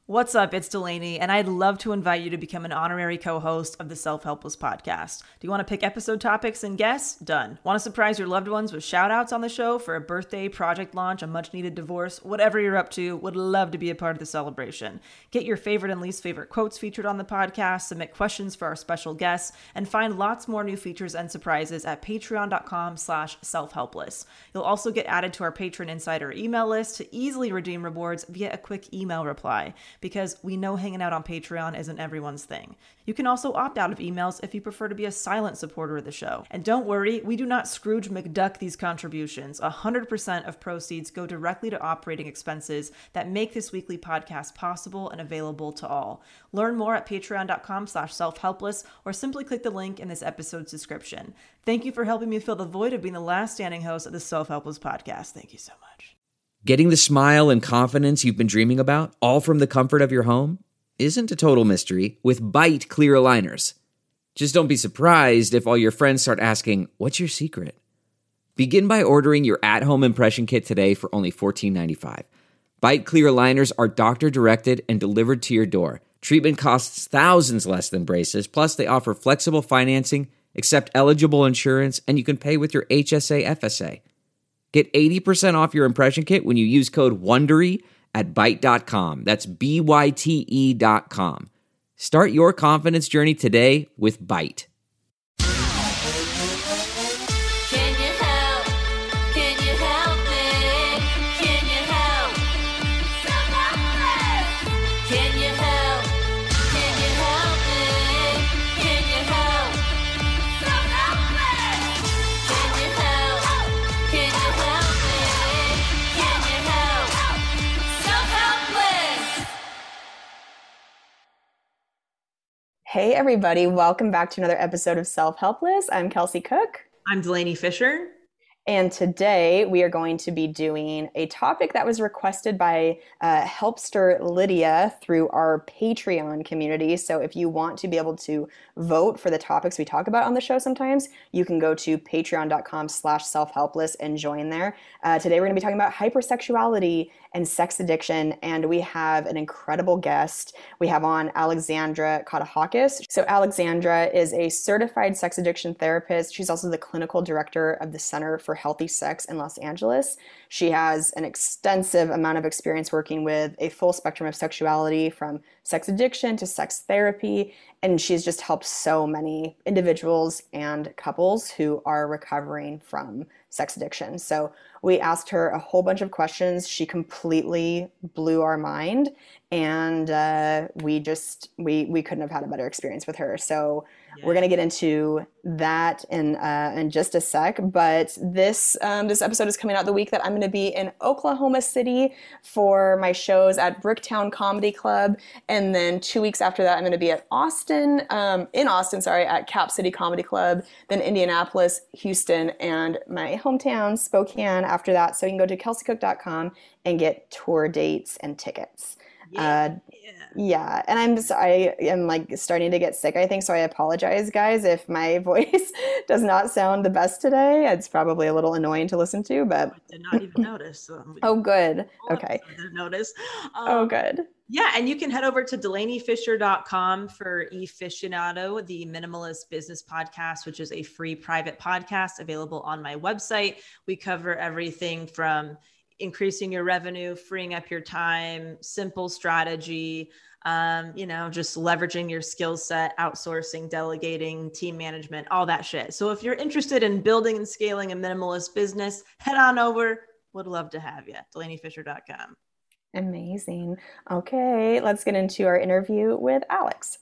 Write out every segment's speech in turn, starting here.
What's up? It's Delaney, and I'd love to invite you to become an honorary co-host of the Self-Helpless podcast. Do you want to pick episode topics and guests? Done. Want to surprise your loved ones with shout-outs on the show for a birthday, project launch, a much-needed divorce? Whatever you're up to, would love to be a part of the celebration. Get your favorite and least favorite quotes featured on the podcast, submit questions for our special guests, and find lots more new features and surprises at patreon.com/selfhelpless. You'll also get added to our Patron Insider email list to easily redeem rewards via a quick email reply, because we know hanging out on Patreon isn't everyone's thing. You can also opt out of emails if you prefer to be a silent supporter of the show. And don't worry, we do not Scrooge McDuck these contributions. 100% of proceeds go directly to operating expenses that make this weekly podcast possible and available to all. Learn more at patreon.com/selfhelpless or simply click the link in this episode's description. Thank you for helping me fill the void of being the last standing host of the Self-Helpless podcast. Thank you so much. Getting the smile and confidence you've been dreaming about, all from the comfort of your home, isn't a total mystery with Byte clear aligners. Just don't be surprised if all your friends start asking, "What's your secret?" Begin by ordering your at-home impression kit today for only $14.95. Byte clear aligners are doctor-directed and delivered to your door. Treatment costs thousands less than braces, plus they offer flexible financing, accept eligible insurance, and you can pay with your HSA FSA. Get 80% off your impression kit when you use code WONDERY at Byte.com. That's BYTE.com. Start your confidence journey today with Byte. Hey everybody, welcome back to another episode of Self-Helpless. I'm Kelsey Cook. I'm Delaney Fisher. And today we are going to be doing a topic that was requested by Helpster Lydia through our Patreon community. So if you want to be able to vote for the topics we talk about on the show sometimes, you can go to patreon.com/selfhelpless and join there. Today we're going to be talking about hypersexuality and sex addiction, and we have an incredible guest. We have on Alexandra Katahakis. So Alexandra is a certified sex addiction therapist. She's also the clinical director of the Center for Healthy Sex in Los Angeles. She has an extensive amount of experience working with a full spectrum of sexuality, from sex addiction to sex therapy, and she's just helped so many individuals and couples who are recovering from sex addiction. So we asked her a whole bunch of questions. She completely blew our mind, and we couldn't have had a better experience with her. So we're going to get into that in just a sec. But this episode is coming out the week that I'm going to be in Oklahoma City for my shows at Bricktown Comedy Club. And then 2 weeks after that, I'm going to be at in Austin, at Cap City Comedy Club, then Indianapolis, Houston, and my hometown, Spokane, after that. So you can go to kelseycook.com and get tour dates and tickets. Yeah. And I am like starting to get sick, I think. So I apologize, guys, if my voice does not sound the best today. It's probably a little annoying to listen to, but I did not even notice. Oh, good. Okay. Didn't notice. Good. Yeah, and you can head over to DelaneyFisher.com for Efficionado, the Minimalist Business Podcast, which is a free private podcast available on my website. We cover everything from increasing your revenue, freeing up your time, simple strategy, just leveraging your skill set, outsourcing, delegating, team management, all that shit. So if you're interested in building and scaling a minimalist business, head on over. Would love to have you. DelaneyFisher.com. Amazing. Okay, let's get into our interview with Alex.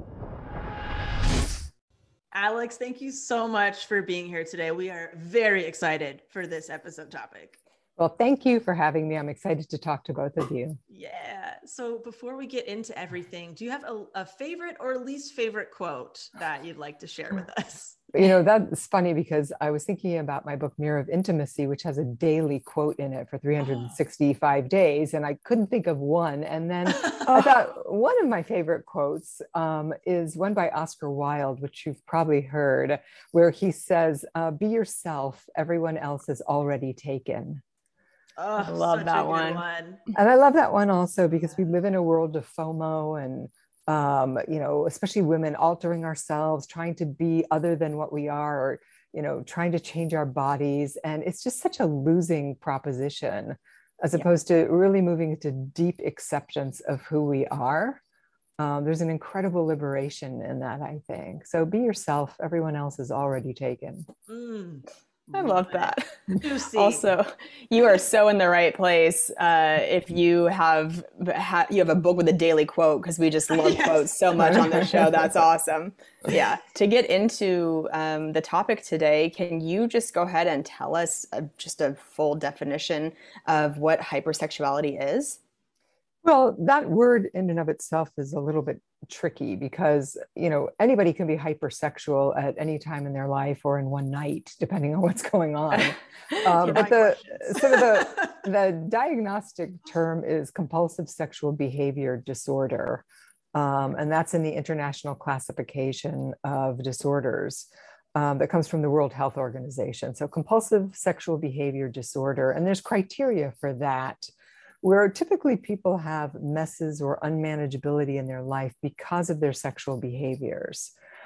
Alex, thank you so much for being here today. We are very excited for this episode topic. Well, thank you for having me. I'm excited to talk to both of you. Yeah. So before we get into everything, do you have a favorite or least favorite quote that you'd like to share with us? That's funny because I was thinking about my book, Mirror of Intimacy, which has a daily quote in it for 365 days. And I couldn't think of one. And then I thought one of my favorite quotes is one by Oscar Wilde, which you've probably heard, where he says, "Be yourself. Everyone else is already taken." Oh, I love such a that good one. one. And I love that one also because we live in a world of FOMO and, especially women altering ourselves, trying to be other than what we are, or, trying to change our bodies. And it's just such a losing proposition as opposed to really moving into deep acceptance of who we are. There's an incredible liberation in that, I think. So be yourself. Everyone else is already taken. I love It. that. Juicy. Also, you are so in the right place. If you have a book with a daily quote, because we just love quotes so much on this show. That's awesome. Yeah. To get into the topic today, can you just go ahead and tell us just a full definition of what hypersexuality is? Well, that word in and of itself is a little bit tricky because, anybody can be hypersexual at any time in their life or in one night, depending on what's going on. But the diagnostic term is compulsive sexual behavior disorder. And that's in the International Classification of Disorders. That comes from the World Health Organization. So compulsive sexual behavior disorder, and there's criteria for that, where typically people have messes or unmanageability in their life because of their sexual behaviors.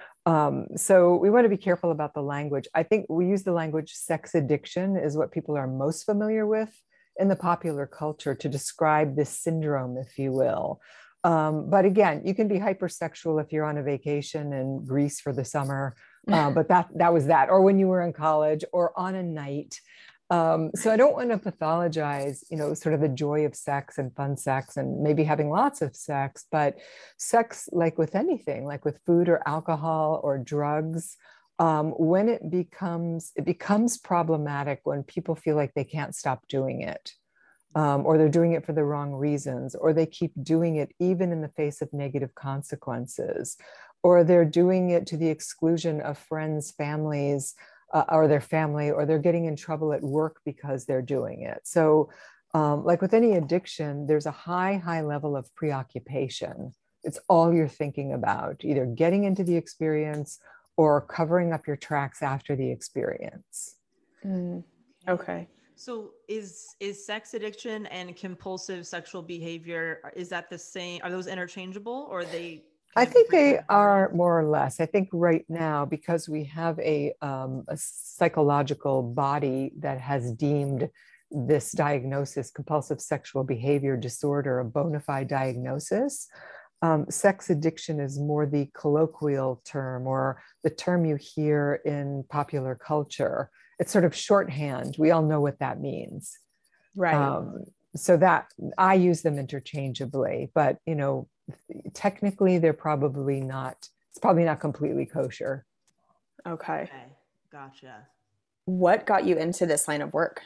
So we want to be careful about the language. I think we use the language sex addiction is what people are most familiar with in the popular culture to describe this syndrome, if you will. But again, you can be hypersexual if you're on a vacation in Greece for the summer, but that was that, or when you were in college or on a night. So I don't want to pathologize, sort of the joy of sex and fun sex and maybe having lots of sex, but sex, like with anything, like with food or alcohol or drugs, when it becomes problematic when people feel like they can't stop doing it, or they're doing it for the wrong reasons, or they keep doing it even in the face of negative consequences, or they're doing it to the exclusion of friends, families, or their family, or they're getting in trouble at work because they're doing it. So like with any addiction, there's a high level of preoccupation. It's all you're thinking about, either getting into the experience or covering up your tracks after the experience. Okay. So is sex addiction and compulsive sexual behavior, is that the same? Are those interchangeable, or are they? I think they are more or less. I think right now, because we have a psychological body that has deemed this diagnosis, compulsive sexual behavior disorder, a bona fide diagnosis, sex addiction is more the colloquial term or the term you hear in popular culture. It's sort of shorthand. We all know what that means. Right. So that I use them interchangeably, but technically they're probably not, it's probably not completely kosher. Okay. Gotcha. What got you into this line of work?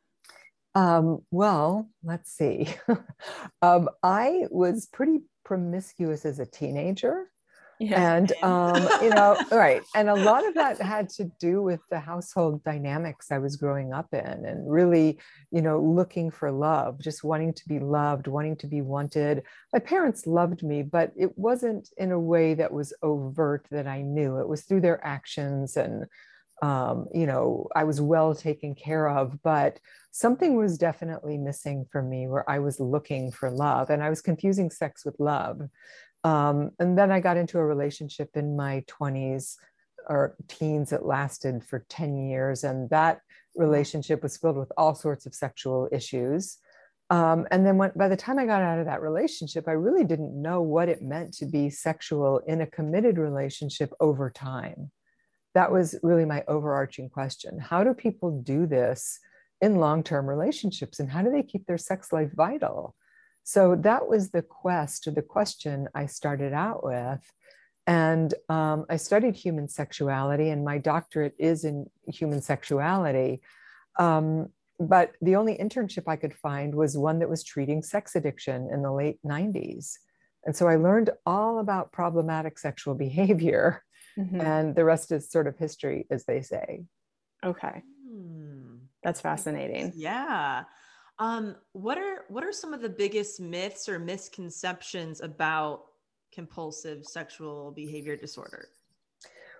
Well, let's see. I was pretty promiscuous as a teenager. Yeah. And, right. And a lot of that had to do with the household dynamics I was growing up in and really, looking for love, just wanting to be loved, wanting to be wanted. My parents loved me, but it wasn't in a way that was overt that I knew. It was through their actions and, I was well taken care of, but something was definitely missing for me where I was looking for love and I was confusing sex with love. And then I got into a relationship in my 20s or teens that lasted for 10 years. And that relationship was filled with all sorts of sexual issues. And then by the time I got out of that relationship, I really didn't know what it meant to be sexual in a committed relationship over time. That was really my overarching question. How do people do this in long-term relationships? And how do they keep their sex life vital? So that was the quest or the question I started out with. And I studied human sexuality, and my doctorate is in human sexuality. But the only internship I could find was one that was treating sex addiction in the late 90s. And so I learned all about problematic sexual behavior. Mm-hmm. And the rest is sort of history, as they say. Okay. That's fascinating. Yeah. What are some of the biggest myths or misconceptions about compulsive sexual behavior disorder?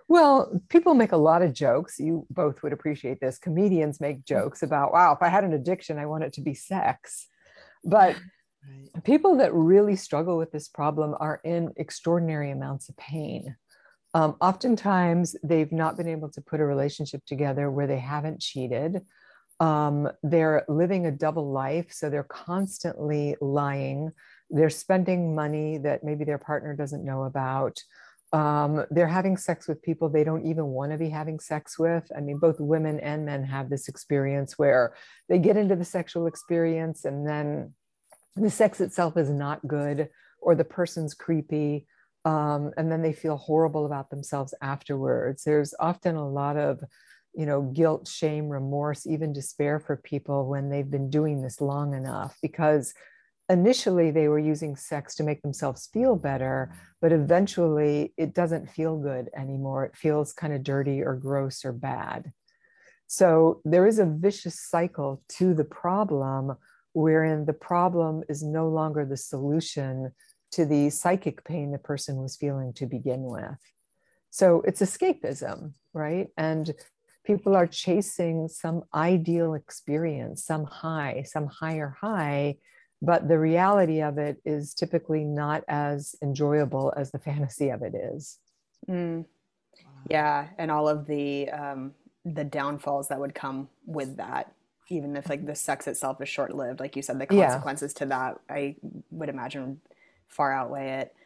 Well, people make a lot of jokes. You both would appreciate this. Comedians make jokes about, wow, if I had an addiction, I want it to be sex. But Right. people that really struggle with this problem are in extraordinary amounts of pain. Oftentimes, they've not been able to put a relationship together where they haven't cheated. They're living a double life, so they're constantly lying. They're spending money that maybe their partner doesn't know about. They're having sex with people they don't even want to be having sex with. I mean, both women and men have this experience where they get into the sexual experience and then the sex itself is not good, or the person's creepy, and then they feel horrible about themselves afterwards. There's often a lot of, guilt, shame, remorse, even despair for people when they've been doing this long enough, because initially they were using sex to make themselves feel better, but eventually it doesn't feel good anymore. It feels kind of dirty or gross or bad. So there is a vicious cycle to the problem, wherein the problem is no longer the solution to the psychic pain the person was feeling to begin with. So it's escapism, right? And people are chasing some ideal experience, some high, some higher high, but the reality of it is typically not as enjoyable as the fantasy of it is. Mm. Yeah, and all of the downfalls that would come with that, even if like the sex itself is short-lived, like you said, the Yeah. consequences to that, I would imagine far outweigh it.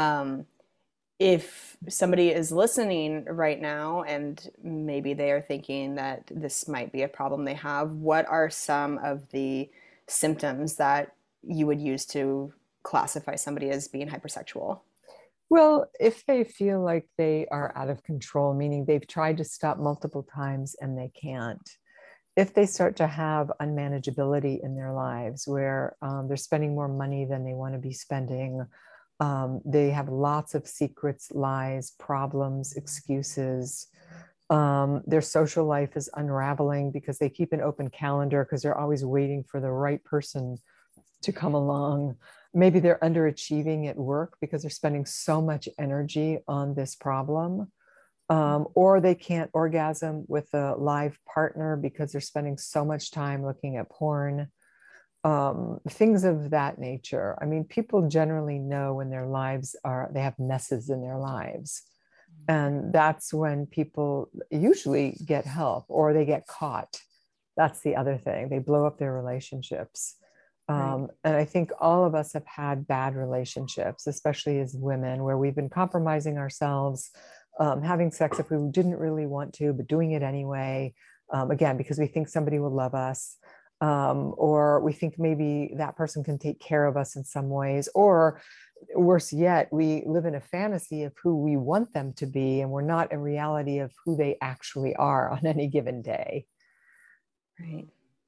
If somebody is listening right now and maybe they are thinking that this might be a problem they have, what are some of the symptoms that you would use to classify somebody as being hypersexual? Well, if they feel like they are out of control, meaning they've tried to stop multiple times and they can't. If they start to have unmanageability in their lives where they're spending more money than they want to be spending, they have lots of secrets, lies, problems, excuses. Their social life is unraveling because they keep an open calendar because they're always waiting for the right person to come along. Maybe they're underachieving at work because they're spending so much energy on this problem. Or they can't orgasm with a live partner because they're spending so much time looking at porn. Things of that nature. I mean, people generally know when they have messes in their lives. And that's when people usually get help or they get caught. That's the other thing. They blow up their relationships. Right. And I think all of us have had bad relationships, especially as women, where we've been compromising ourselves, having sex if we didn't really want to, but doing it anyway, again, because we think somebody will love us, or we think maybe that person can take care of us in some ways, or worse yet, we live in a fantasy of who we want them to be, and we're not in reality of who they actually are on any given day. Right.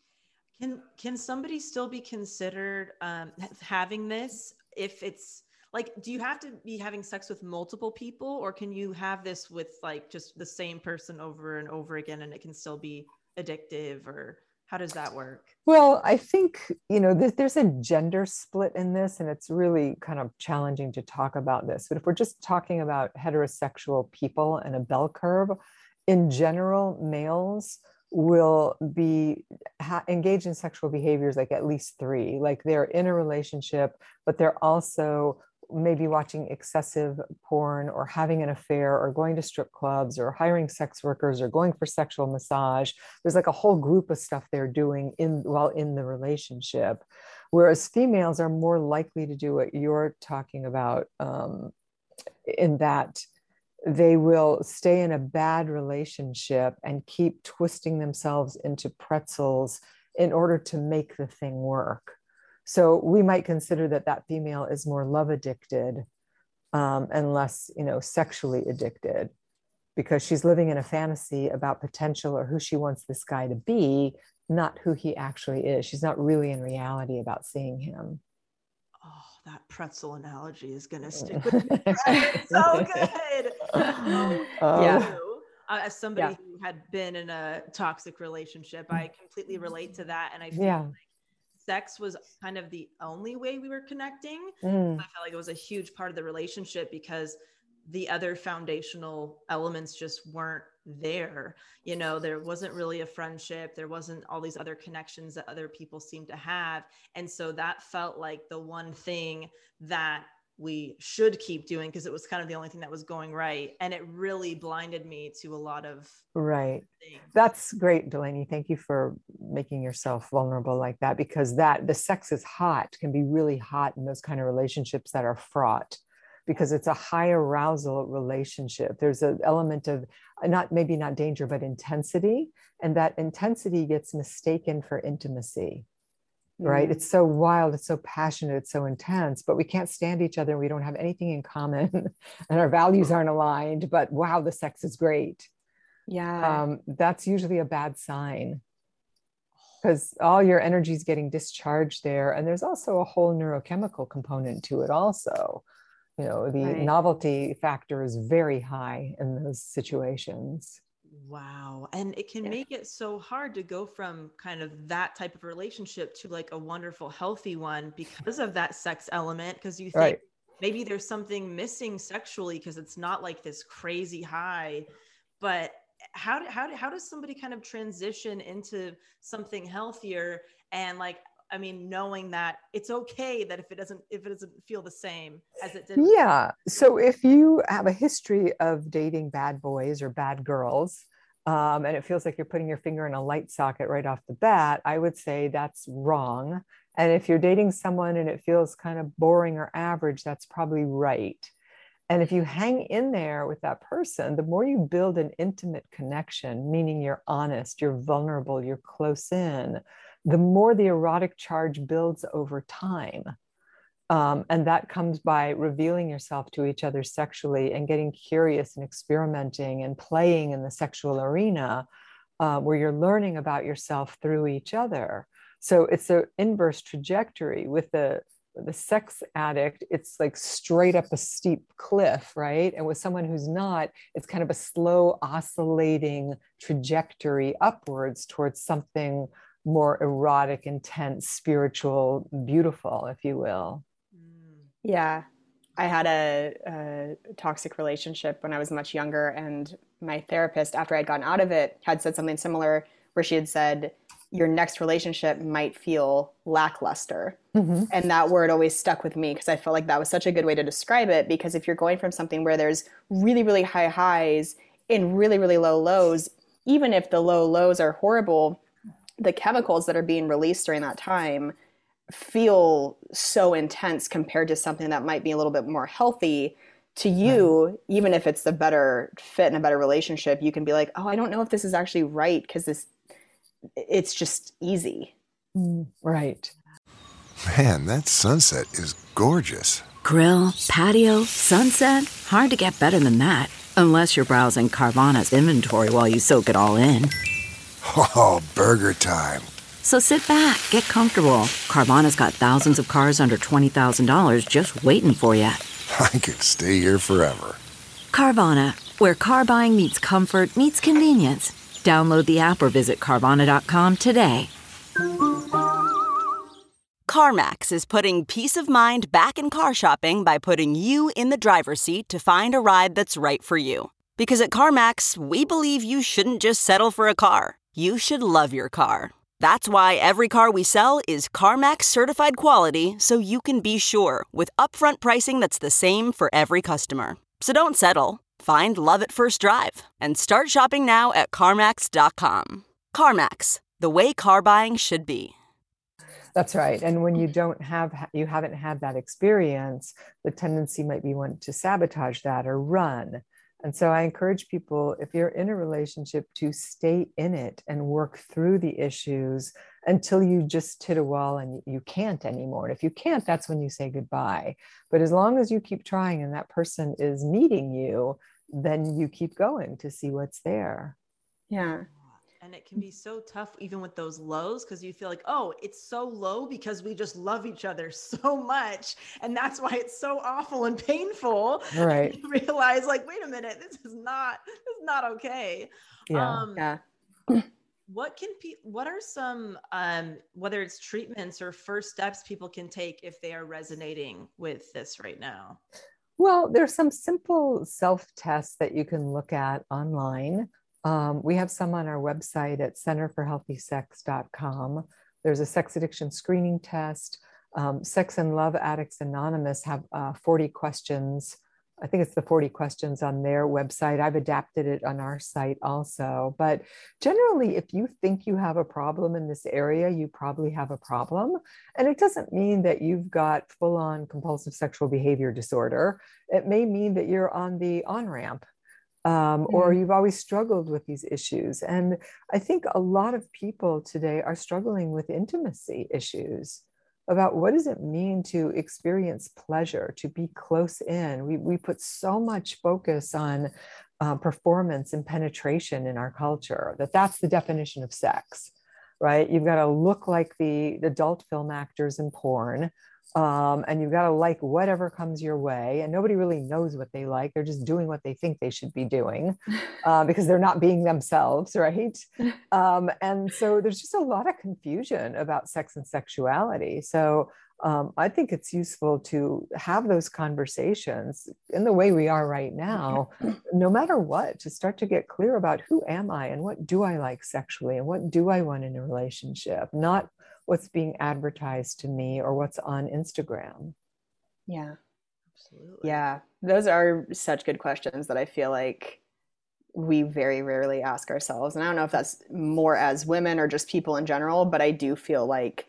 Can somebody still be considered having this if it's like, do you have to be having sex with multiple people, or can you have this with like just the same person over and over again and it can still be addictive, or how does that work? Well, I think, there's a gender split in this, and it's really kind of challenging to talk about this. But if we're just talking about heterosexual people and a bell curve, in general, males will be engaged in sexual behaviors like at least three. Like they're in a relationship, but they're also maybe watching excessive porn or having an affair or going to strip clubs or hiring sex workers or going for sexual massage. There's like a whole group of stuff they're doing while in the relationship. Whereas females are more likely to do what you're talking about, in that they will stay in a bad relationship and keep twisting themselves into pretzels in order to make the thing work. So we might consider that female is more love addicted, and less, sexually addicted, because she's living in a fantasy about potential or who she wants this guy to be, not who he actually is. She's not really in reality about seeing him. Oh, that pretzel analogy is going to stick with me. It's so good. So true. As somebody who had been in a toxic relationship, I completely relate to that. And I feel like sex was kind of the only way we were connecting. I felt like it was a huge part of the relationship because the other foundational elements just weren't there. You know, there wasn't really a friendship. There wasn't all these other connections that other people seem to have. And so that felt like the one thing that we should keep doing, because it was kind of the only thing that was going right. And it really blinded me to a lot of Right. things. That's great, Delaney. Thank you for making yourself vulnerable like that, because that the sex is hot, can be really hot in those kind of relationships that are fraught, because it's a high arousal relationship. There's an element of maybe not danger, but intensity. And that intensity gets mistaken for intimacy, right? It's so wild, it's so passionate, it's so intense, but we can't stand each other. We don't have anything in common and our values aren't aligned, but wow, the sex is great. Yeah. That's usually a bad sign, because all your energy is getting discharged there. And there's also a whole neurochemical component to it also. You know, the Right. novelty factor is very high in those situations. Wow. And it can Yeah. make it so hard to go from kind of that type of relationship to like a wonderful, healthy one because of that sex element. Because you think Right. maybe there's something missing sexually because it's not like this crazy high. But how does somebody kind of transition into something healthier? And like, I mean, knowing that it's okay that if it doesn't feel the same as it did. Yeah. So if you have a history of dating bad boys or bad girls, and it feels like you're putting your finger in a light socket right off the bat, I would say that's wrong. And if you're dating someone and it feels kind of boring or average, that's probably right. And if you hang in there with that person, the more you build an intimate connection, meaning you're honest, you're vulnerable, you're close in, the more the erotic charge builds over time. And that comes by revealing yourself to each other sexually and getting curious and experimenting and playing in the sexual arena, where you're learning about yourself through each other. So it's an inverse trajectory. With the sex addict, it's like straight up a steep cliff, right? And with someone who's not, it's kind of a slow oscillating trajectory upwards towards something more erotic, intense, spiritual, beautiful, if you will. Yeah. I had a toxic relationship when I was much younger, and my therapist, after I'd gotten out of it, had said something similar, where she had said, your next relationship might feel lackluster. Mm-hmm. And that word always stuck with me, because I felt like that was such a good way to describe it. Because if you're going from something where there's really, really high highs and really, really low lows, even if the low lows are horrible, the chemicals that are being released during that time feel so intense compared to something that might be a little bit more healthy to you. Right. Even if it's the better fit and a better relationship, you can be like, oh, I don't know if this is actually right, because it's just easy. Right. Man, that sunset is gorgeous. Grill, patio, sunset. Hard to get better than that. Unless you're browsing Carvana's inventory while you soak it all in. Oh, burger time. So sit back, get comfortable. Carvana's got thousands of cars under $20,000 just waiting for you. I could stay here forever. Carvana, where car buying meets comfort, meets convenience. Download the app or visit Carvana.com today. CarMax is putting peace of mind back in car shopping by putting you in the driver's seat to find a ride that's right for you. Because at CarMax, we believe you shouldn't just settle for a car. You should love your car. That's why every car we sell is CarMax certified quality, so you can be sure with upfront pricing that's the same for every customer. So don't settle. Find love at first drive and start shopping now at CarMax.com. CarMax, the way car buying should be. That's right. And when you haven't had that experience, the tendency might be one to sabotage that or run. And so I encourage people, if you're in a relationship, to stay in it and work through the issues until you just hit a wall and you can't anymore. And if you can't, that's when you say goodbye. But as long as you keep trying and that person is meeting you, then you keep going to see what's there. Yeah. And it can be so tough even with those lows, because you feel like, oh, it's so low because we just love each other so much. And that's why it's so awful and painful. Right. And you realize like, wait a minute, this is not okay. Yeah. What are some, whether it's treatments or first steps people can take if they are resonating with this right now? Well, there's some simple self-tests that you can look at online. We have some on our website at centerforhealthysex.com. There's a sex addiction screening test. Sex and Love Addicts Anonymous have 40 questions. I think it's the 40 questions on their website. I've adapted it on our site also. But generally, if you think you have a problem in this area, you probably have a problem. And it doesn't mean that you've got full-on compulsive sexual behavior disorder. It may mean that you're on the on-ramp, or you've always struggled with these issues. And I think a lot of people today are struggling with intimacy issues about what does it mean to experience pleasure, to be close in. We put so much focus on performance and penetration in our culture, that's the definition of sex, right? You've got to look like the adult film actors in porn, and you've got to like whatever comes your way, and nobody really knows what they like. They're just doing what they think they should be doing because they're not being themselves, right? And so there's just a lot of confusion about sex and sexuality. So I think it's useful to have those conversations in the way we are right now, no matter what, to start to get clear about who am I and what do I like sexually and what do I want in a relationship, not what's being advertised to me or what's on Instagram. Yeah, absolutely. Yeah, those are such good questions that I feel like we very rarely ask ourselves. And I don't know if that's more as women or just people in general, but I do feel like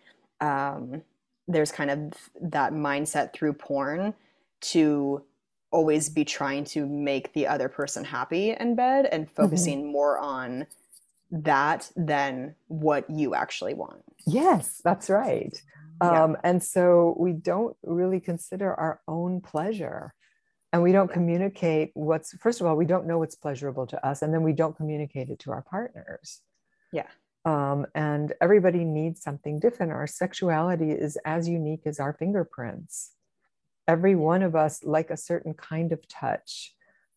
there's kind of that mindset through porn to always be trying to make the other person happy in bed and focusing more on that than what you actually want. Yes, that's right. And so we don't really consider our own pleasure, and we don't communicate first of all, we don't know what's pleasurable to us, and then we don't communicate it to our partners. Yeah. And everybody needs something different. Our sexuality is as unique as our fingerprints. Every one of us like a certain kind of touch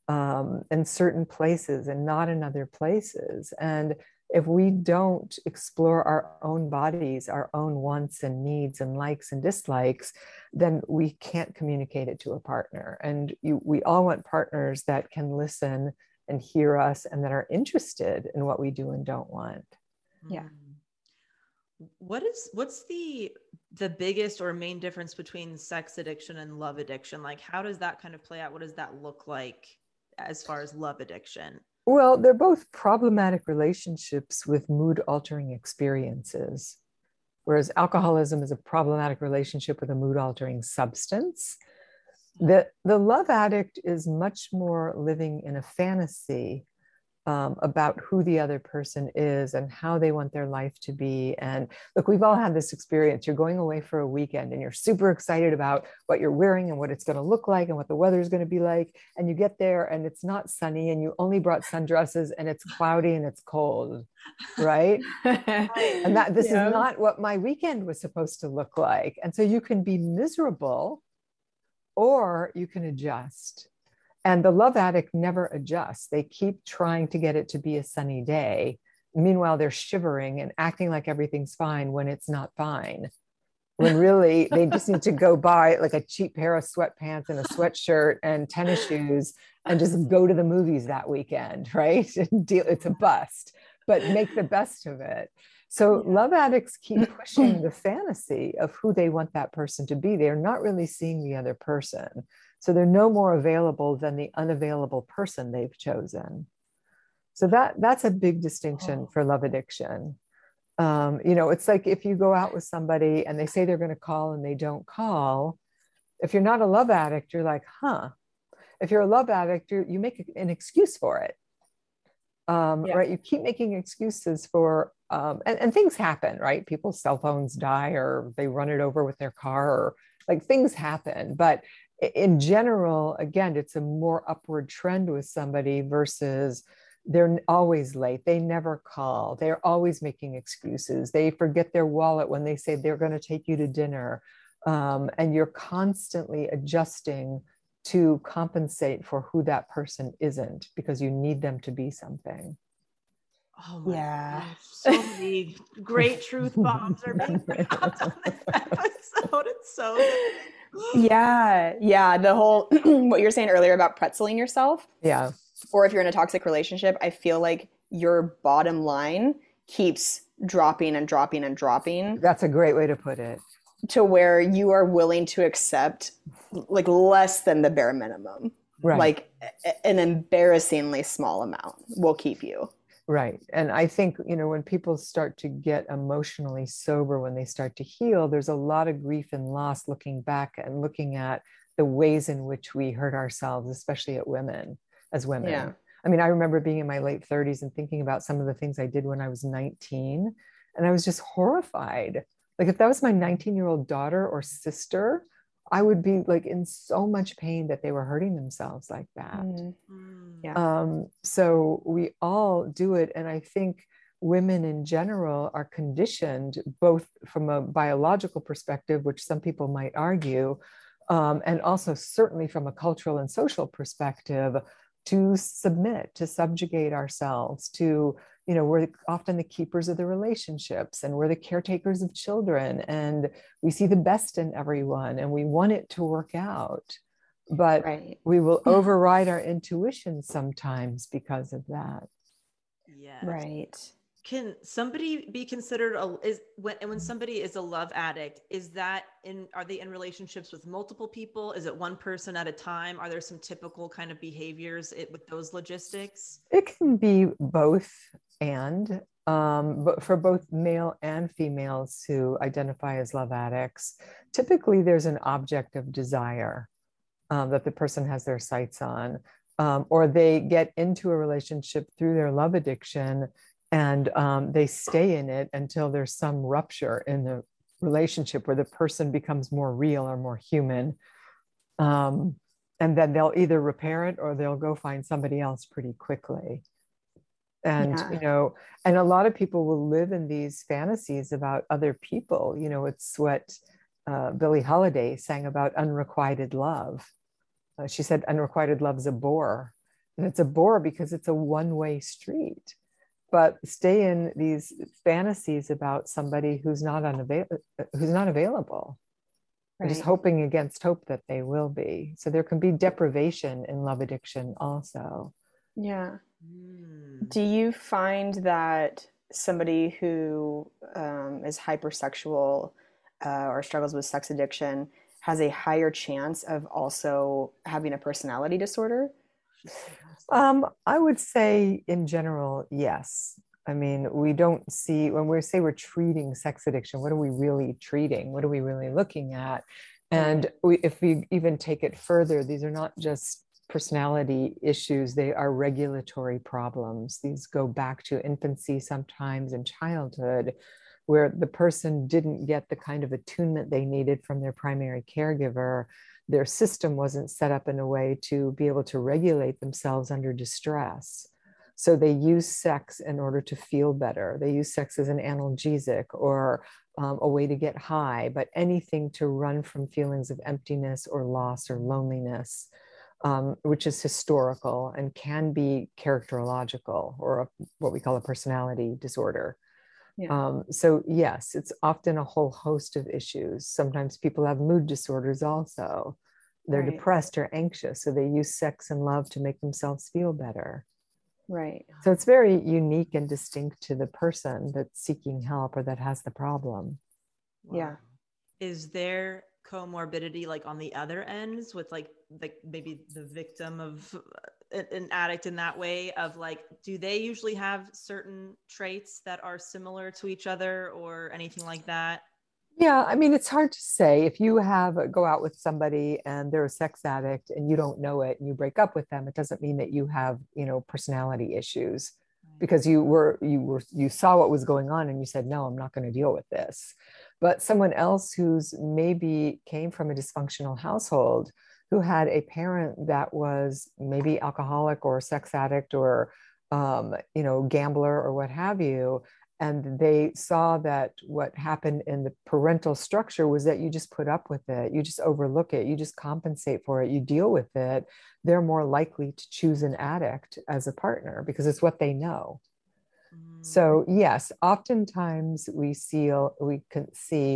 in certain places and not in other places. And if we don't explore our own bodies, our own wants and needs and likes and dislikes, then we can't communicate it to a partner. And we all want partners that can listen and hear us and that are interested in what we do and don't want. Yeah. What's the biggest or main difference between sex addiction and love addiction? Like, how does that kind of play out? What does that look like as far as love addiction? Well, they're both problematic relationships with mood-altering experiences, whereas alcoholism is a problematic relationship with a mood-altering substance. The love addict is much more living in a fantasy about who the other person is and how they want their life to be. And look, we've all had this experience. You're going away for a weekend and you're super excited about what you're wearing and what it's going to look like and what the weather is going to be like. And you get there and it's not sunny and you only brought sundresses and it's cloudy and it's cold, right? And this is not what my weekend was supposed to look like. And so you can be miserable or you can adjust. And the love addict never adjusts. They keep trying to get it to be a sunny day. Meanwhile, they're shivering and acting like everything's fine when it's not fine. When really they just need to go buy like a cheap pair of sweatpants and a sweatshirt and tennis shoes and just go to the movies that weekend, right? It's a bust, but make the best of it. So love addicts keep pushing the fantasy of who they want that person to be. They're not really seeing the other person. So they're no more available than the unavailable person they've chosen. So that's a big distinction for love addiction. It's like if you go out with somebody and they say they're going to call and they don't call, if you're not a love addict, you're like, huh. If you're a love addict, you make an excuse for it. Right? You keep making excuses for, and things happen, right? People's cell phones die or they run it over with their car or like things happen. But in general, again, it's a more upward trend with somebody versus they're always late. They never call. They're always making excuses. They forget their wallet when they say they're going to take you to dinner. And you're constantly adjusting to compensate for who that person isn't because you need them to be something. Oh my gosh. So many great truth bombs are being dropped on this episode. It's so good. Yeah. The whole, what you're saying earlier about pretzeling yourself, Yeah. or if you're in a toxic relationship, I feel like your bottom line keeps dropping and dropping and dropping That's a great way to put it. to where you are willing to accept like less than the bare minimum. Right. Like an embarrassingly small amount will keep you. Right. And I think, when people start to get emotionally sober, when they start to heal, there's a lot of grief and loss looking back and looking at the ways in which we hurt ourselves, especially as women. Yeah. I mean, I remember being in my late 30s and thinking about some of the things I did when I was 19, and I was just horrified. Like if that was my 19-year-old daughter or sister, I would be like in so much pain that they were hurting themselves like that. Yeah. So we all do it. And I think women in general are conditioned, both from a biological perspective, which some people might argue, and also certainly from a cultural and social perspective, to submit, to subjugate ourselves, to, we're often the keepers of the relationships and we're the caretakers of children, and we see the best in everyone and we want it to work out. But Right. we will override our intuition sometimes because of that. Yeah. Right. Can somebody be considered when somebody is a love addict, are they in relationships with multiple people? Is it one person at a time? Are there some typical kind of behaviors with those logistics? It can be both but for both male and females who identify as love addicts, typically there's an object of desire that the person has their sights on, or they get into a relationship through their love addiction, and they stay in it until there's some rupture in the relationship where the person becomes more real or more human. And then they'll either repair it or they'll go find somebody else pretty quickly. And, and a lot of people will live in these fantasies about other people. It's what Billie Holiday sang about unrequited love. She said, unrequited love's a bore. And it's a bore because it's a one-way street. But stay in these fantasies about somebody who's not available. Right. Just hoping against hope that they will be. So there can be deprivation in love addiction also. Yeah. Do you find that somebody who is hypersexual or struggles with sex addiction has a higher chance of also having a personality disorder? I would say in general, yes. I mean, we don't see, when we say we're treating sex addiction, what are we really treating? What are we really looking at? And if we even take it further, these are not just personality issues, they are regulatory problems. These go back to infancy sometimes and childhood, where the person didn't get the kind of attunement they needed from their primary caregiver. Their system wasn't set up in a way to be able to regulate themselves under distress. So they use sex in order to feel better. They use sex as an analgesic or a way to get high, but anything to run from feelings of emptiness or loss or loneliness, which is historical and can be characterological, or what we call a personality disorder. Yeah. So yes, it's often a whole host of issues. Sometimes people have mood disorders also. They're depressed or anxious, so they use sex and love to make themselves feel better. Right. So it's very unique and distinct to the person that's seeking help or that has the problem. Wow. Yeah. Is there comorbidity like on the other ends with like maybe the victim of an addict in that way, of like, do they usually have certain traits that are similar to each other or anything like that? Yeah, I mean, it's hard to say. If you go out with somebody and they're a sex addict and you don't know it and you break up with them, it doesn't mean that you have, personality issues, because you saw what was going on and you said, no, I'm not going to deal with this. But someone else who's maybe came from a dysfunctional household, who had a parent that was maybe alcoholic or sex addict or, gambler or what have you, and they saw that what happened in the parental structure was that you just put up with it, you just overlook it, you just compensate for it, you deal with it, they're more likely to choose an addict as a partner because it's what they know. So yes, oftentimes we can see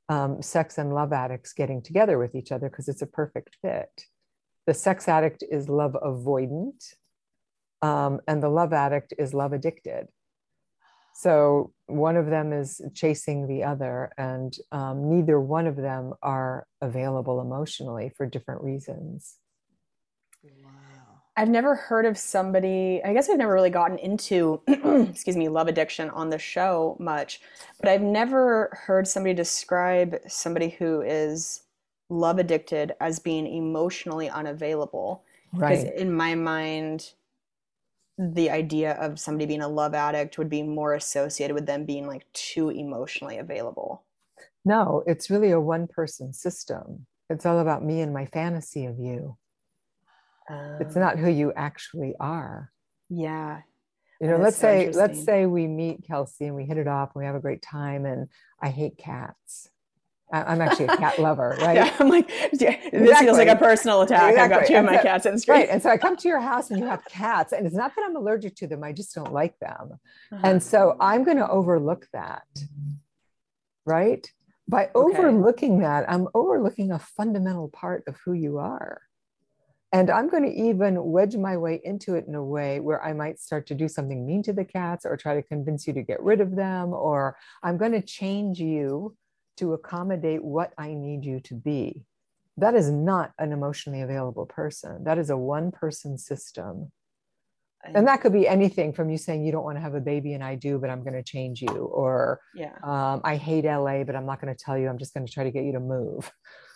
sex and love addicts getting together with each other because it's a perfect fit. The sex addict is love avoidant, and the love addict is love addicted. So one of them is chasing the other, and neither one of them are available emotionally for different reasons. Wow. I've never heard of somebody, I guess I've never really gotten into, excuse me, love addiction on the show much, but I've never heard somebody describe somebody who is love addicted as being emotionally unavailable. Because Right. in my mind, the idea of somebody being a love addict would be more associated with them being like too emotionally available. No, it's really a one-person system. It's all about me and my fantasy of you. It's not who you actually are. Yeah. You know, That's let's so say we meet Kelsey and we hit it off and we have a great time, and I hate cats. I'm actually a cat lover, right? Yeah, I'm like, yeah, this feels like a personal attack. I've got two of my cats in the street. Right. And so I come to your house and you have cats, and it's not that I'm allergic to them. I just don't like them. And so I'm going to overlook that. Right. By overlooking that, I'm overlooking a fundamental part of who you are. And I'm going to even wedge my way into it in a way where I might start to do something mean to the cats or try to convince you to get rid of them, or I'm going to change you to accommodate what I need you to be. That is not an emotionally available person. That is a one-person system. And that could be anything from you saying you don't want to have a baby and I do, but I'm going to change you. Or I hate LA, but I'm not going to tell you. I'm just going to try to get you to move.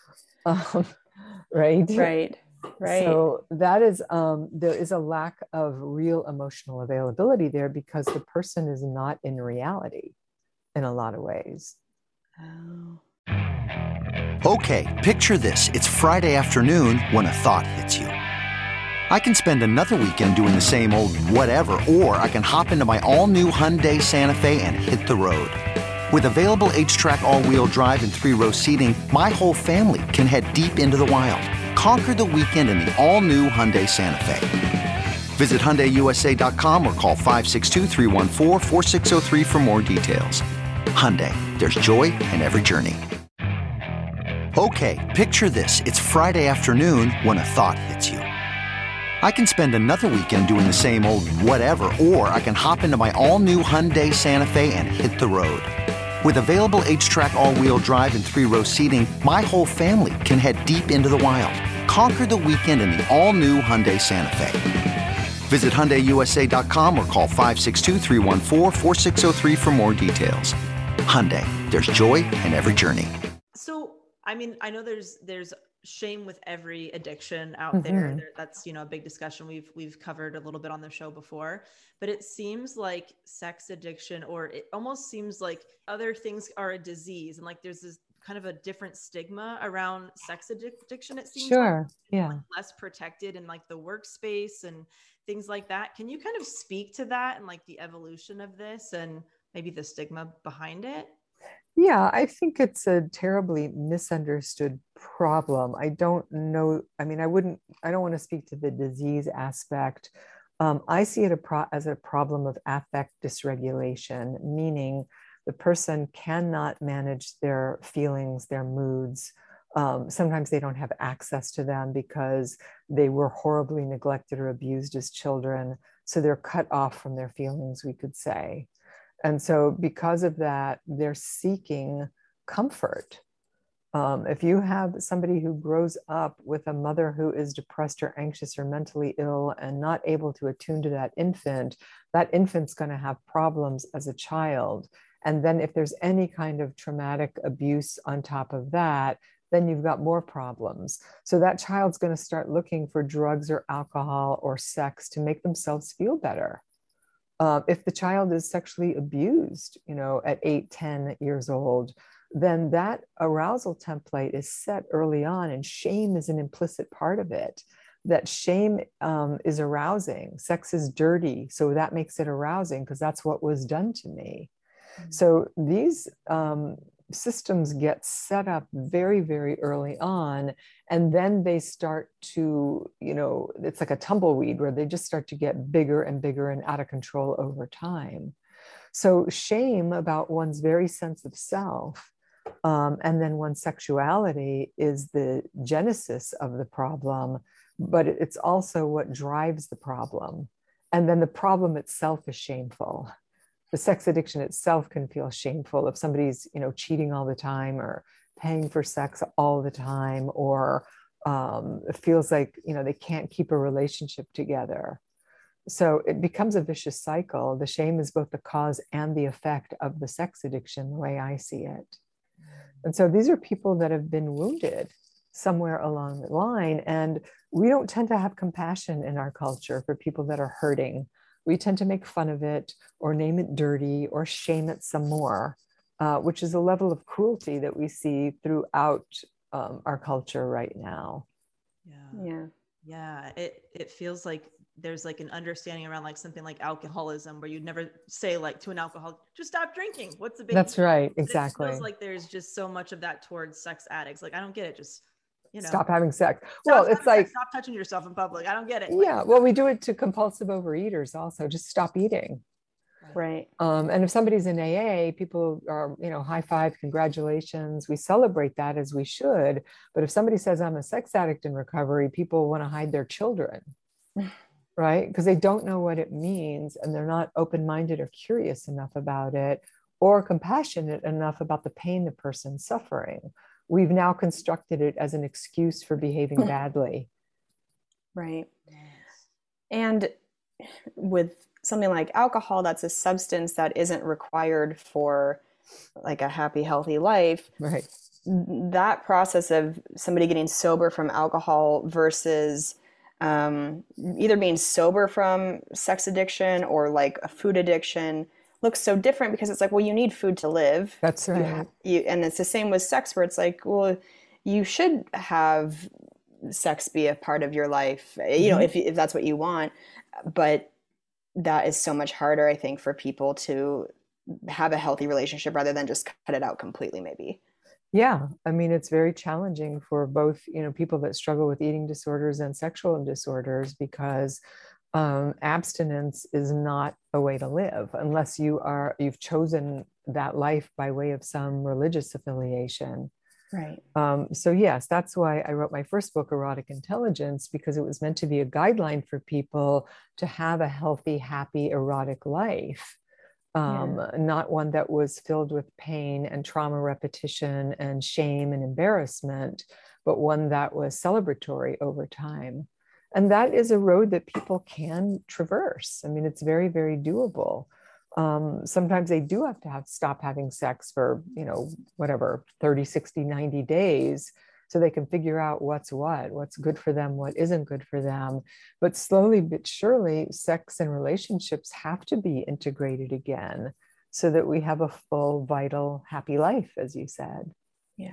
Right? Right. Right. So that is, there is a lack of real emotional availability there because the person is not in reality in a lot of ways. Oh. Okay, picture this. It's Friday afternoon when a thought hits you. I can spend another weekend doing the same old whatever, or I can hop into my all-new Hyundai Santa Fe and hit the road. With available H-Track all-wheel drive and 3-row seating, my whole family can head deep into the wild. Conquer the weekend in the all-new Hyundai Santa Fe. Visit HyundaiUSA.com or call 562-314-4603 for more details. Hyundai, there's joy in every journey. Okay, picture this. It's Friday afternoon when a thought hits you. I can spend another weekend doing the same old whatever, or I can hop into my all-new Hyundai Santa Fe and hit the road. With available H-Track all-wheel drive and 3-row seating, my whole family can head deep into the wild. Conquer the weekend in the all-new Hyundai Santa Fe. Visit HyundaiUSA.com or call 562-314-4603 for more details. Hyundai, there's joy in every journey. So, I mean, I know there's shame with every addiction out there. That's, a big discussion we've covered a little bit on the show before, but it seems like sex addiction, or it almost seems like other things are a disease. And like, there's this kind of a different stigma around sex addiction. It seems Sure. like less protected in like the workspace and things like that. Can you kind of speak to that and like the evolution of this and maybe the stigma behind it? Yeah, I think it's a terribly misunderstood problem. I don't know. I mean, I don't want to speak to the disease aspect. I see it as a problem of affect dysregulation, meaning the person cannot manage their feelings, their moods. Sometimes they don't have access to them because they were horribly neglected or abused as children. So they're cut off from their feelings, we could say. And so because of that, they're seeking comfort. If you have somebody who grows up with a mother who is depressed or anxious or mentally ill and not able to attune to that infant's going to have problems as a child. And then if there's any kind of traumatic abuse on top of that, then you've got more problems. So that child's going to start looking for drugs or alcohol or sex to make themselves feel better. If the child is sexually abused, at 8, 10 years old, then that arousal template is set early on, and shame is an implicit part of it. That shame is arousing. Sex is dirty, so that makes it arousing because that's what was done to me. Mm-hmm. So these systems get set up very, very early on, and then they start to, it's like a tumbleweed where they just start to get bigger and bigger and out of control over time. So shame about one's very sense of self And then one's sexuality is the genesis of the problem, but it's also what drives the problem. And then the problem itself is shameful. The sex addiction itself can feel shameful if somebody's, cheating all the time or paying for sex all the time, or it feels like, they can't keep a relationship together. So it becomes a vicious cycle. The shame is both the cause and the effect of the sex addiction, the way I see it. And so these are people that have been wounded somewhere along the line. And we don't tend to have compassion in our culture for people that are hurting. We tend to make fun of it or name it dirty or shame it some more, which is a level of cruelty that we see throughout our culture right now. Yeah. It feels like there's like an understanding around like something like alcoholism, where you'd never say like to an alcoholic, just stop drinking. What's the big That's deal? right. But Exactly. it feels like there's just so much of that towards sex addicts. Like, I don't get it. Just, stop having sex. It's like, stop touching yourself in public. I don't get it. Yeah. Well, we do it to compulsive overeaters also. Just stop eating. Right. And if somebody's in AA, people are, high five, congratulations. We celebrate that, as we should. But if somebody says I'm a sex addict in recovery, people want to hide their children, right? Because they don't know what it means, and they're not open-minded or curious enough about it, or compassionate enough about the pain the person's suffering. We've now constructed it as an excuse for behaving badly. Right. And with something like alcohol, that's a substance that isn't required for like a happy, healthy life. Right. That process of somebody getting sober from alcohol versus either being sober from sex addiction or like a food addiction looks so different, because it's like, well, you need food to live. That's right. And it's the same with sex, where it's like, well, you should have sex be a part of your life, if that's what you want. But that is so much harder, I think, for people to have a healthy relationship rather than just cut it out completely, maybe. Yeah. I mean, it's very challenging for both, people that struggle with eating disorders and sexual disorders, because abstinence is not a way to live unless you've chosen that life by way of some religious affiliation. Right. So yes, that's why I wrote my first book, Erotic Intelligence, because it was meant to be a guideline for people to have a healthy, happy, erotic life. Not one that was filled with pain and trauma repetition and shame and embarrassment, but one that was celebratory over time. And that is a road that people can traverse. I mean, it's very, very doable. Sometimes they do have to stop having sex for, 30, 60, 90 days, so they can figure out what's good for them, what isn't good for them. But slowly but surely, sex and relationships have to be integrated again so that we have a full, vital, happy life, as you said. Yeah.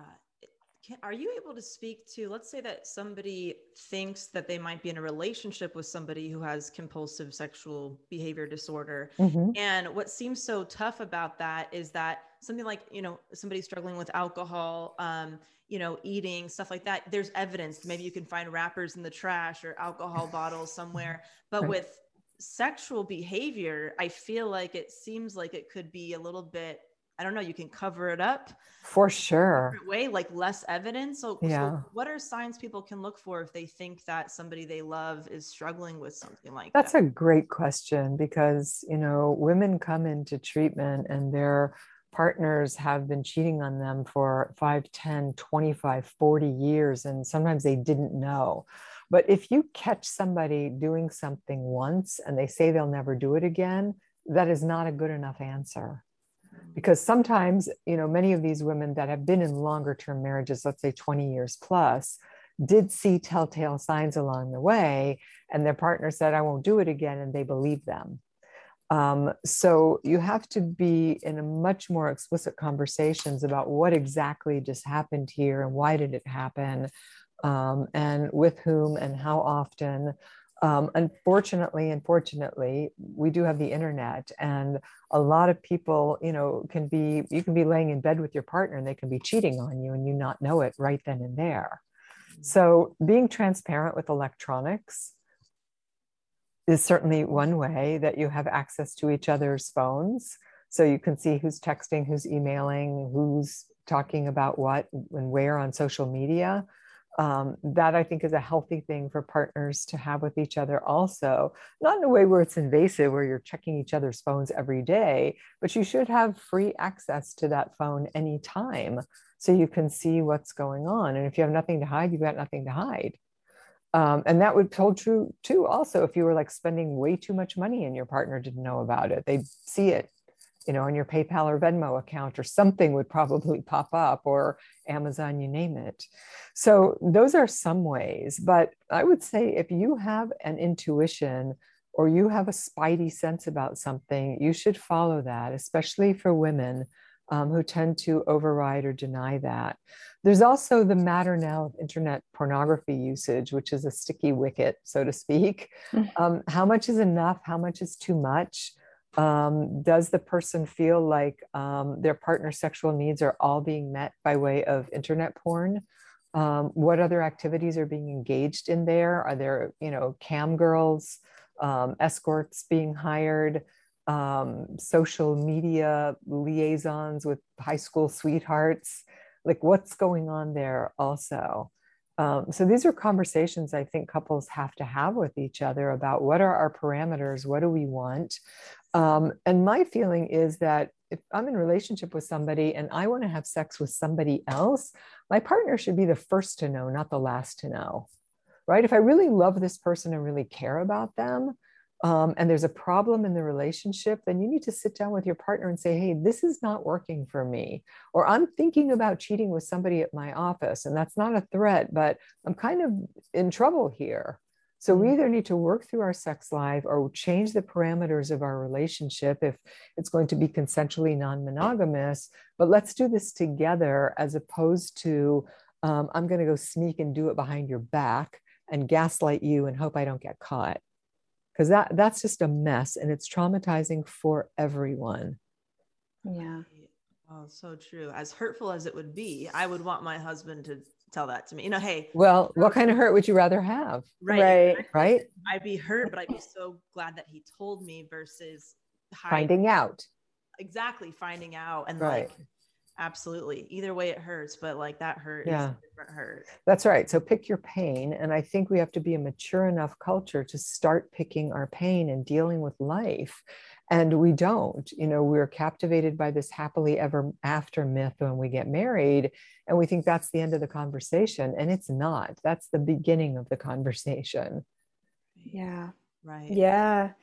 Are you able to speak to, let's say that somebody thinks that they might be in a relationship with somebody who has compulsive sexual behavior disorder. Mm-hmm. And what seems so tough about that is that something like, somebody struggling with alcohol, eating, stuff like that, there's evidence. Maybe you can find wrappers in the trash or alcohol bottles somewhere. But with sexual behavior, I feel like it seems like it could be a little bit, I don't know, you can cover it up for sure, way, like less evidence. So what are signs people can look for if they think that somebody they love is struggling with something like that? That's a great question, because women come into treatment and their partners have been cheating on them for 5, 10, 25, 40 years, and sometimes they didn't know. But if you catch somebody doing something once and they say they'll never do it again, that is not a good enough answer. Because sometimes, many of these women that have been in longer term marriages, let's say 20 years plus, did see telltale signs along the way, and their partner said, I won't do it again, and they believe them. So you have to be in a much more explicit conversations about what exactly just happened here and why did it happen, and with whom and how often. Unfortunately, and fortunately, we do have the internet, and a lot of people, you can be laying in bed with your partner and they can be cheating on you and you not know it right then and there. So being transparent with electronics is certainly one way that you have access to each other's phones. So you can see who's texting, who's emailing, who's talking about what and where on social media. That I think is a healthy thing for partners to have with each other also, not in a way where it's invasive, where you're checking each other's phones every day, but you should have free access to that phone anytime so you can see what's going on. And if you have nothing to hide, you've got nothing to hide. And that would hold true too also if you were like spending way too much money and your partner didn't know about it. They'd see it, you know, on your PayPal or Venmo account, or something would probably pop up, or Amazon, you name it. So those are some ways. But I would say if you have an intuition or you have a spidey sense about something, you should follow that, especially for women who tend to override or deny that. There's also the matter now of internet pornography usage, which is a sticky wicket, so to speak. How much is enough? How much is too much? Does the person feel like their partner's sexual needs are all being met by way of internet porn? What other activities are being engaged in there? Are there, you know, cam girls, escorts being hired, social media liaisons with high school sweethearts? Like, what's going on there also? So these are conversations I think couples have to have with each other about what are our parameters, what do we want? And my feeling is that if I'm in a relationship with somebody and I want to have sex with somebody else, my partner should be the first to know, not the last to know, right? If I really love this person and really care about them, and there's a problem in the relationship, then you need to sit down with your partner and say, hey, this is not working for me. Or I'm thinking about cheating with somebody at my office, and that's not a threat, but I'm kind of in trouble here. So we either need to work through our sex life or change the parameters of our relationship if it's going to be consensually non-monogamous, but let's do this together, as opposed to, I'm going to go sneak and do it behind your back and gaslight you and hope I don't get caught. Because that's just a mess, and it's traumatizing for everyone. Yeah. Oh, so true. As hurtful as it would be, I would want my husband to tell that to me. You know, hey. Well, what kind of hurt would you rather have? Right. Right. I'd be hurt, but I'd be so glad that he told me versus finding out. Exactly. Finding out. And right. Like, absolutely. Either way it hurts, but like that hurt is a different hurt. That's right. So pick your pain. And I think we have to be a mature enough culture to start picking our pain and dealing with life. And we don't, you know, we're captivated by this happily ever after myth when we get married. And we think that's the end of the conversation. And it's not. That's the beginning of the conversation. Yeah. Right. Yeah.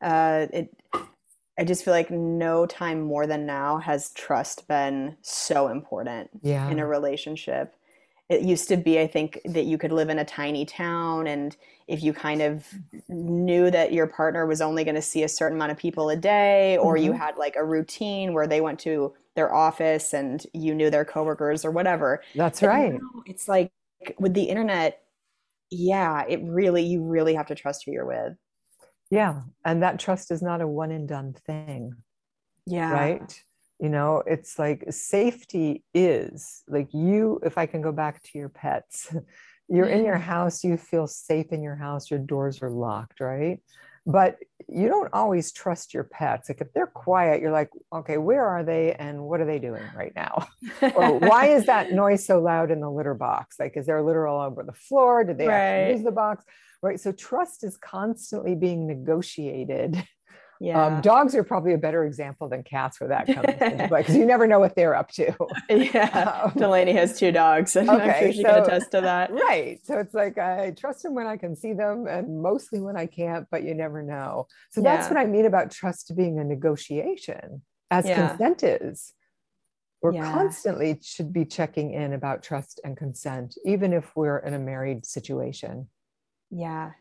I just feel like no time more than now has trust been so important in a relationship. It used to be, I think, that you could live in a tiny town, and if you kind of knew that your partner was only going to see a certain amount of people a day, or you had like a routine where they went to their office and you knew their coworkers or whatever. That's right. It's like with the internet, you really have to trust who you're with. Yeah. And that trust is not a one and done thing. Yeah. Right. You know, it's like safety is like if I can go back to your pets, you're in your house, you feel safe in your house, your doors are locked, right? But you don't always trust your pets. Like if they're quiet, you're like, okay, where are they? And what are they doing right now? Or why is that noise so loud in the litter box? Like, is there a litter all over the floor? Did they actually use the box? Right. So trust is constantly being negotiated. Yeah. Dogs are probably a better example than cats where that comes into play, because you never know what they're up to. Yeah. Delaney has 2 dogs, and I'm sure she can attest to that. Right. So it's like, I trust them when I can see them and mostly when I can't, but you never know. So that's what I mean about trust being a negotiation, as consent is. We're constantly should be checking in about trust and consent, even if we're in a married situation. Yeah.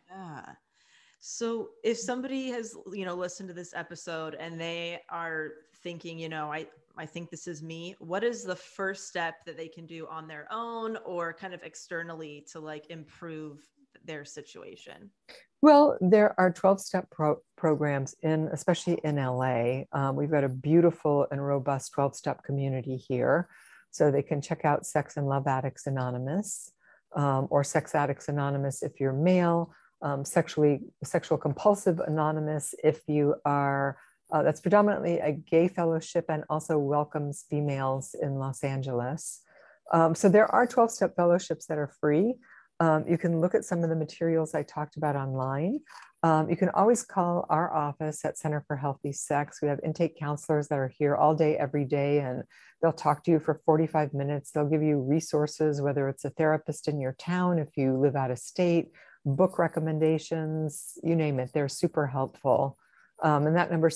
So if somebody has, you know, listened to this episode and they are thinking, you know, I think this is me, what is the first step that they can do on their own or kind of externally to like improve their situation? Well, there are 12-step programs especially in LA. We've got a beautiful and robust 12-step community here. So they can check out Sex and Love Addicts Anonymous, or Sex Addicts Anonymous if you're male, Sexual Compulsive Anonymous if you are That's predominantly a gay fellowship and also welcomes females in Los Angeles. So there are 12-step fellowships that are free. You can look at some of the materials I talked about online. You can always call our office at Center for Healthy Sex. We have intake counselors that are here all day, every day, and they'll talk to you for 45 minutes. They'll give you resources, whether it's a therapist in your town, if you live out of state, book recommendations, you name it. They're super helpful. And that number is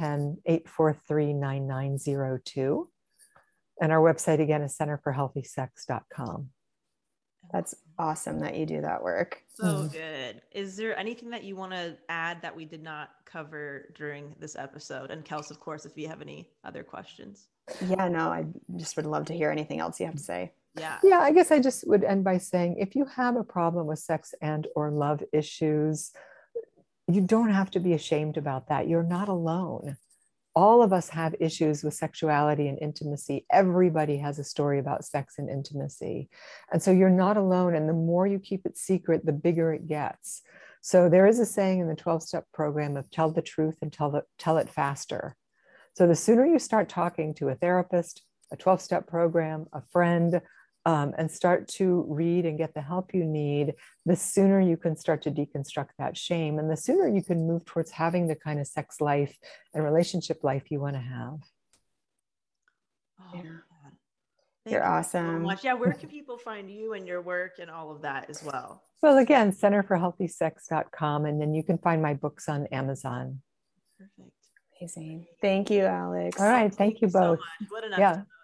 310-843-9902. And our website again is centerforhealthysex.com. That's awesome that you do that work. So good. Is there anything that you want to add that we did not cover during this episode? And Kels, of course, if you have any other questions. Yeah, no, I just would love to hear anything else you have to say. Yeah. Yeah, I guess I just would end by saying, if you have a problem with sex and or love issues, you don't have to be ashamed about that. You're not alone. All of us have issues with sexuality and intimacy. Everybody has a story about sex and intimacy. And so you're not alone. And the more you keep it secret, the bigger it gets. So there is a saying in the 12-step program of tell the truth and tell it faster. So the sooner you start talking to a therapist, a 12-step program, a friend, and start to read and get the help you need, the sooner you can start to deconstruct that shame, and the sooner you can move towards having the kind of sex life and relationship life you want to have. Oh, Yeah. God. You're awesome. So much. Yeah, where can people find you and your work and all of that as well? Well, again, centerforhealthysex.com, and then you can find my books on Amazon. Perfect. Amazing. Thank you, Alex. All right. Thank you both. So much. What an Yeah. episode.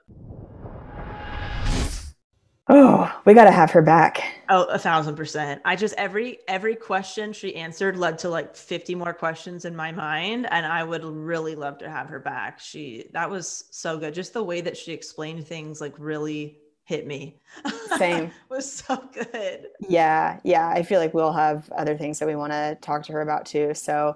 Oh, we got to have her back. Oh, 1,000%. I just, every question she answered led to like 50 more questions in my mind. And I would really love to have her back. That was so good. Just the way that she explained things like really hit me. Same. Was so good. Yeah. I feel like we'll have other things that we want to talk to her about too. So,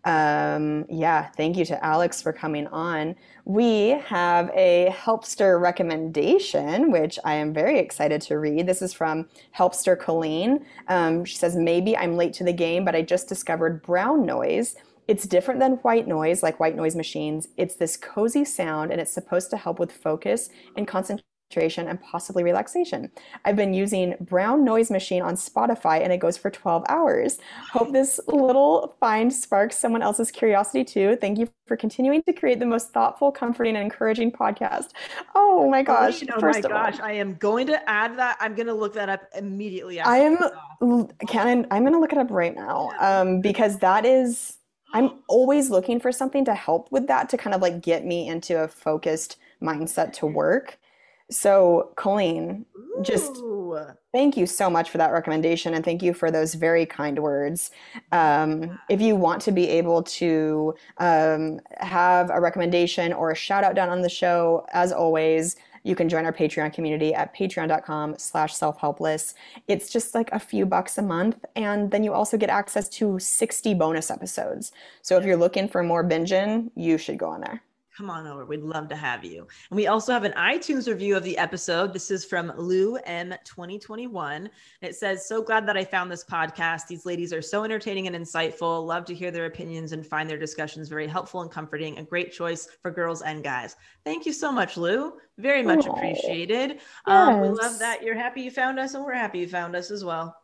thank you to Alex for coming on. We have a Helpster recommendation, which I am very excited to read. This is from Helpster Colleen. She says, maybe I'm late to the game, but I just discovered brown noise. It's different than white noise, like white noise machines. It's this cozy sound, and it's supposed to help with focus and concentration and possibly relaxation. I've been using Brown Noise Machine on Spotify, and it goes for 12 hours. Hope this little find sparks someone else's curiosity too. Thank you for continuing to create the most thoughtful, comforting, and encouraging podcast. Oh my gosh. I am going to add that. I'm going to look that up immediately. I'm going to look it up right now, because that is, I'm always looking for something to help with that, to kind of like get me into a focused mindset to work. So, Colleen, just thank you so much for that recommendation, and thank you for those very kind words. If you want to be able to have a recommendation or a shout out done on the show, as always, you can join our Patreon community at patreon.com/selfhelpless. It's just like a few bucks a month, and then you also get access to 60 bonus episodes. So if you're looking for more binging, you should go on there. Come on over. We'd love to have you. And we also have an iTunes review of the episode. This is from Lou M 2021. It says, so glad that I found this podcast. These ladies are so entertaining and insightful. Love to hear their opinions and find their discussions very helpful and comforting. A great choice for girls and guys. Thank you so much, Lou. Very much appreciated. Yes. We love that you're happy you found us, and we're happy you found us as well.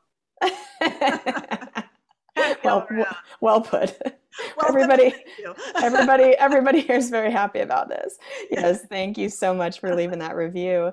Well put. Well, everybody here is very happy about this. Yes, thank you so much for leaving that review.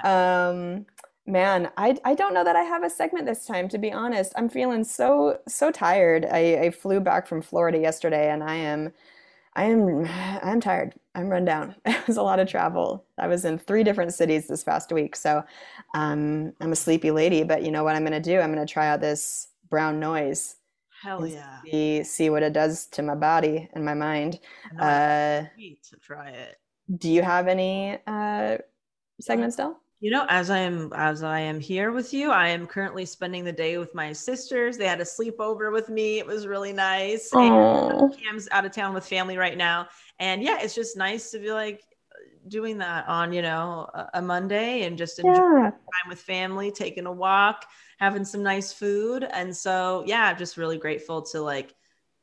Man, I don't know that I have a segment this time, to be honest. I'm feeling so tired. I flew back from Florida yesterday, and I'm tired. I'm run down. It was a lot of travel. I was in 3 different cities this past week, so I'm a sleepy lady. But you know what I'm going to do? I'm going to try out this brown noise. Hell yeah. See what it does to my body and my mind. Need to try it. Do you have any segments still? You know, as I am here with you, I am currently spending the day with my sisters. They had a sleepover with me. It was really nice. And Cam's out of town with family right now. And yeah, it's just nice to be like doing that on, a Monday, and just enjoy time with family, taking a walk, having some nice food. And so, yeah, I'm just really grateful to like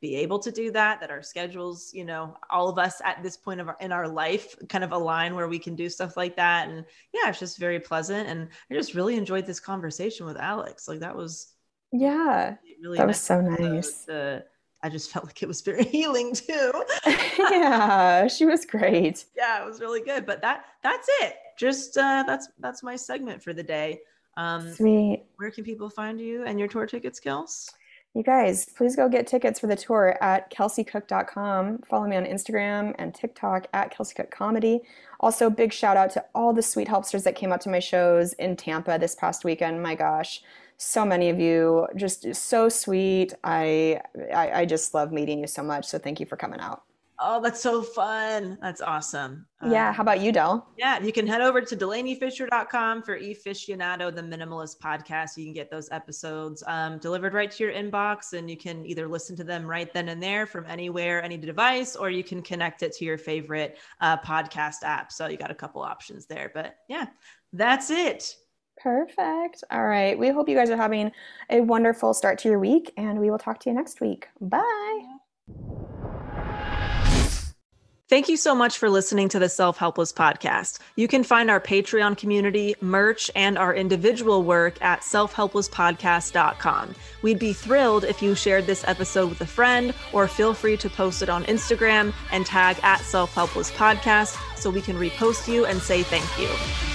be able to do that our schedules, all of us at this point in our life kind of align where we can do stuff like that. And yeah, it's just very pleasant. And I just really enjoyed this conversation with Alex. Like that was really that was so nice. I just felt like it was very healing too. Yeah, she was great. Yeah, it was really good. But that's it. Just that's my segment for the day. Sweet. Where can people find you and your tour tickets, Kels? You guys, please go get tickets for the tour at kelseycook.com. Follow me on Instagram and TikTok at kelseycookcomedy. Also, big shout out to all the sweet helpsters that came out to my shows in Tampa this past weekend. My gosh, so many of you, just so sweet. I just love meeting you so much. So thank you for coming out. Oh, that's so fun. That's awesome. Yeah. How about you, Del? Yeah. You can head over to DelaneyFisher.com for eFiscionado, the Minimalist podcast. You can get those episodes delivered right to your inbox, and you can either listen to them right then and there from anywhere, any device, or you can connect it to your favorite podcast app. So you got a couple options there, but yeah, that's it. Perfect. All right. We hope you guys are having a wonderful start to your week, and we will talk to you next week. Bye. Thank you so much for listening to the Self-Helpless podcast. You can find our Patreon community, merch, and our individual work at selfhelplesspodcast.com. We'd be thrilled if you shared this episode with a friend, or feel free to post it on Instagram and tag at Self-Helpless Podcast so we can repost you and say thank you.